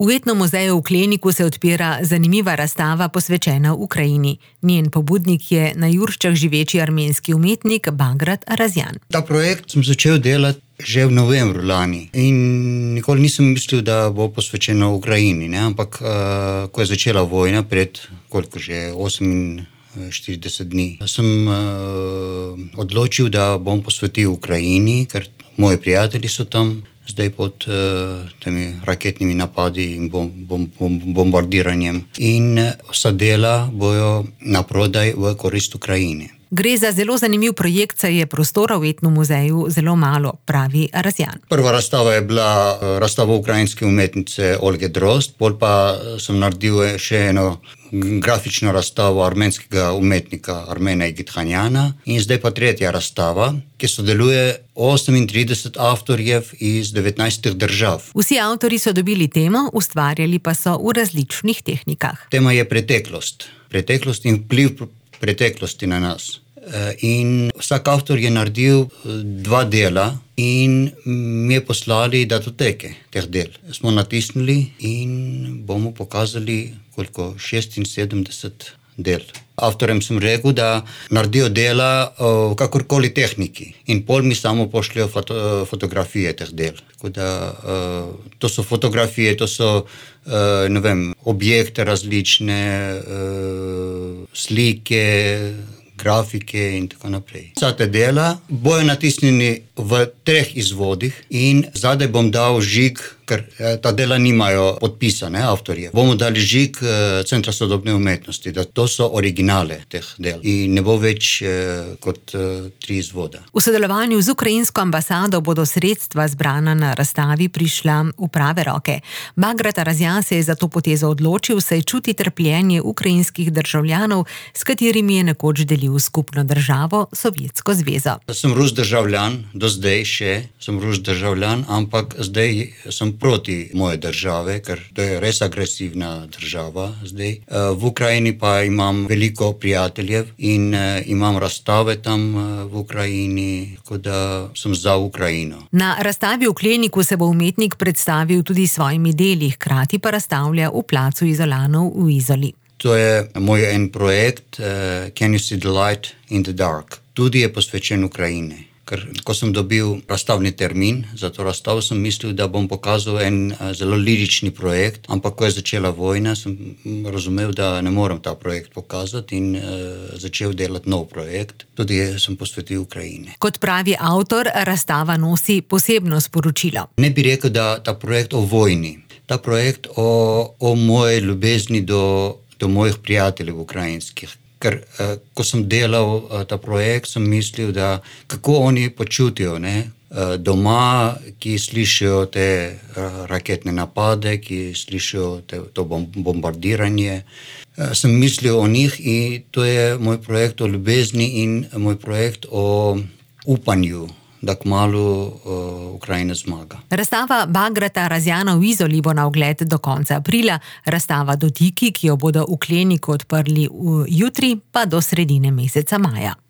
V Etnomuzeju v Kleniku se odpira zanimiva razstava posvečena Ukrajini. Njen pobudnik je na Jurščah živeči armenski umetnik Bagrat Arazjan. Ta projekt sem začel delati že v novembru lani in nikoli nisem mislil, da bo posvečeno Ukrajini, ne? Ampak ko je začela vojna pred že 48 dni, sem odločil, da bom posvetil Ukrajini, ker moji prijatelji so tam zdaj pod temi raketnimi napadi in bombardiranjem. In vsa dela bojo naprodaj v korist Ukrajine. Gre za zelo zanimiv projekt, saj je prostora v Etnomuzeju zelo malo, pravi Arazjan. Prva razstava je bila razstava ukrajinske umetnice Olge Drozd, pol pa sem naredil še eno grafično razstavo armenskega umetnika Armena Igithanjana in zdaj pa tretja razstava, ki sodeluje 38 avtorjev iz 19 držav. Vsi avtorji so dobili temo, ustvarjali pa so v različnih tehnikah. Tema je preteklost. Preteklost in vpliv preteklosti na nas. In vsak avtor je naredil 2 dela in mi je poslali datoteke teh del. Smo natisnili in bomo pokazali 76 del. Avtorem sem rekel, da naredijo dela v kakorkoli tehniki in pol mi samo pošljajo fotografije teh del. Tako da to so fotografije, to so objekte različne, slike, grafike in tako naprej. Vsa te dela bojo natisnjeni v 3 izvodih in zadaj bom dal žig, ker ta dela nimajo podpisane avtorje. Bomo dali žig Centra sodobne umetnosti, da to so originale teh del in ne bo več kot 3 izvoda. V sodelovanju z ukrajinsko ambasado bodo sredstva zbrana na razstavi prišla v prave roke. Bagrat Arazjan se je za to potezo odločil, saj čuti trpljenje ukrajinskih državljanov, s katerimi je nekoč delil skupno državo, Sovjetsko zvezo. Sem Rus državljan, do zdaj še sem Rus državljan, ampak zdaj sem proti moje države, ker to je res agresivna država zdaj. V Ukrajini pa imam veliko prijateljev in imam razstave tam v Ukrajini, tako da sem za Ukrajino. Na razstavi v Kleniku se bo umetnik predstavil tudi svojimi deli, hkrati pa razstavlja v placu Izolanov v Izoli. To je moj en projekt, Can you see the light in the dark? Tudi je posvečen Ukrajini. Ker ko sem dobil razstavni termin za to razstavo, sem mislil, da bom pokazal en zelo lirični projekt, ampak ko je začela vojna, sem razumel, da ne morem ta projekt pokazati in začel delati nov projekt. Tudi sem posvetil Ukrajini. Kot pravi avtor, razstava nosi posebno sporočilo. Ne bi rekel, da ta projekt o vojni, ta projekt o moje ljubezni do mojih prijateljev ukrajinskih. Ker ko sem delal ta projekt, sem mislil, da kako oni počutijo, ne? Doma, ki slišijo te raketne napade, ki slišijo to bombardiranje. Sem mislil o njih in to je moj projekt o ljubezni in moj projekt o upanju, da kmalu Ukrajina zmaga. Razstava Bagrata Arazjana v Izoli bo na ogled do konca aprila, razstava Dotiki, ki jo bodo v Kleniku odprli jutri, pa do sredine meseca maja.